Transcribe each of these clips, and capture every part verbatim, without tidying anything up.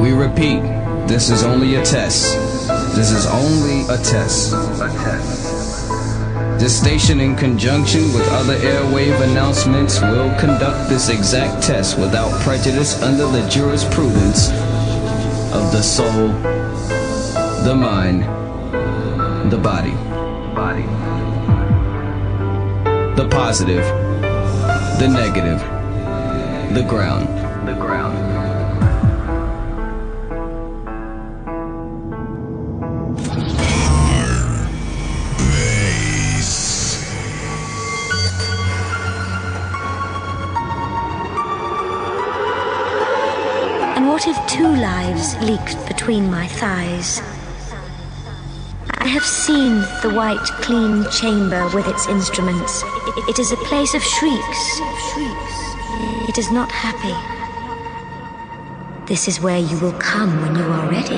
We repeat, this is only a test. This is only a test. A test. This station, in conjunction with other airwave announcements, will conduct this exact test without prejudice under the jurisprudence of the soul, the mind, the body. Body. The positive, the negative, the ground. The ground. And what if two lives leaked between my thighs? I have seen the white, clean chamber with its instruments. It is a place of shrieks. It is not happy. This is where you will come when you are ready.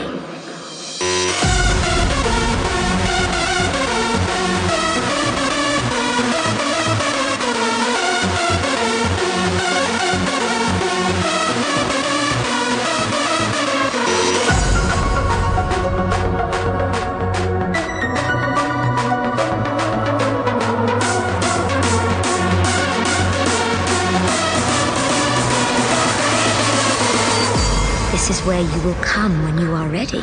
This is where you will come when you are ready.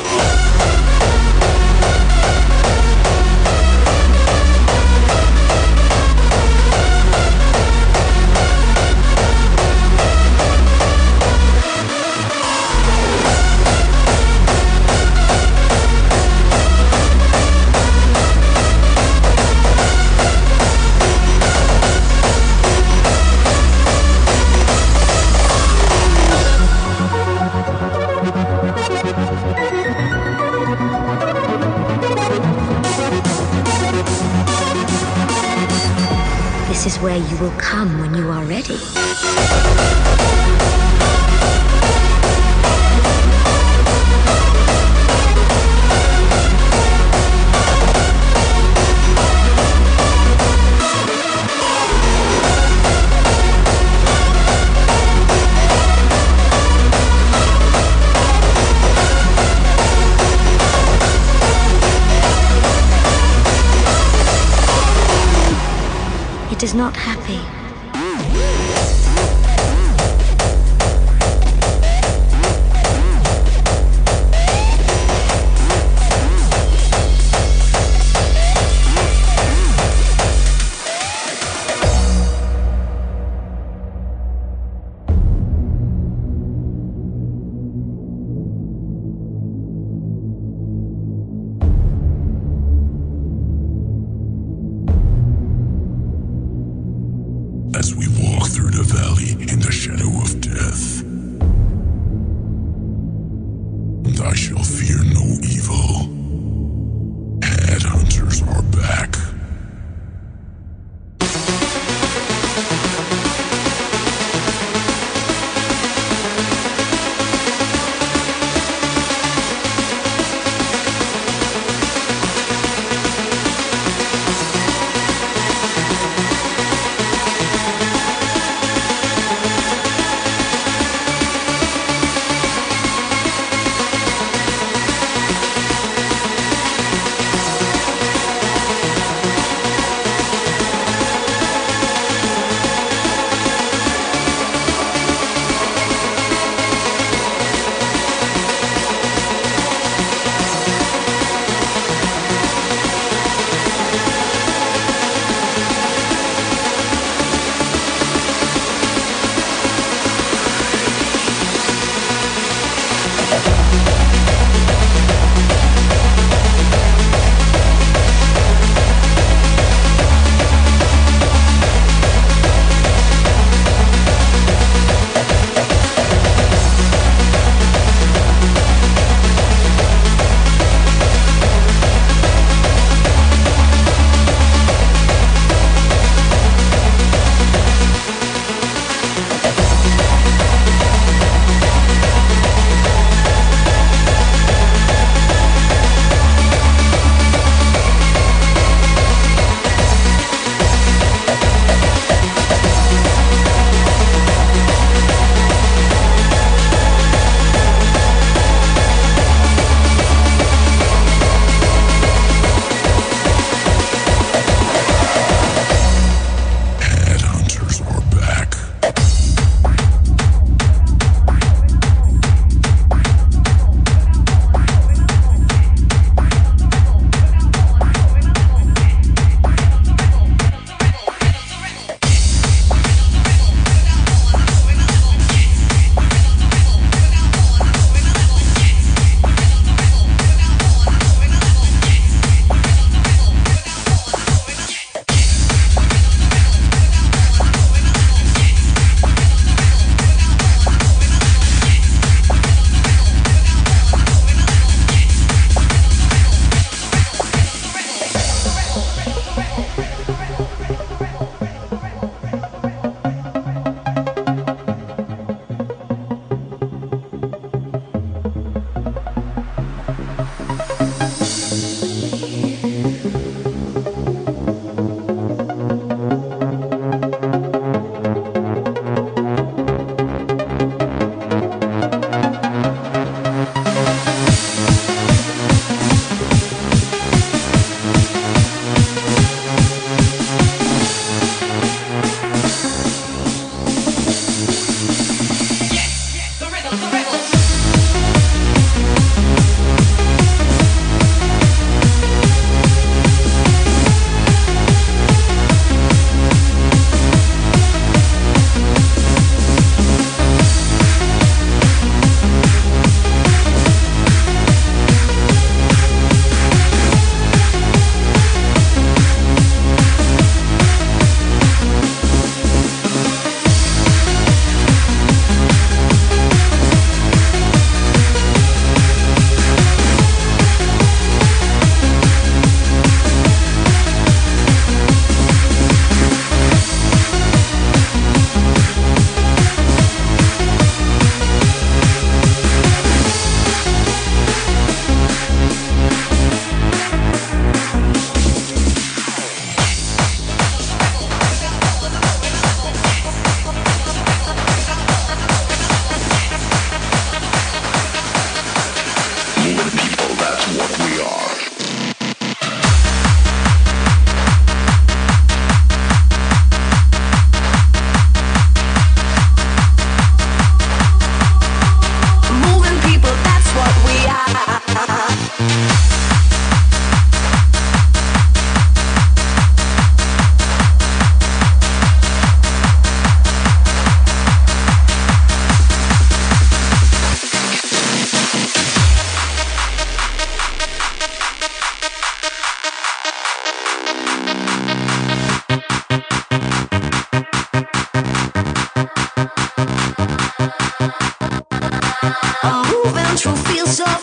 This is where you will come when you are ready. It is not happy. we are. Moving people, that's what we are. I'm moving through fields of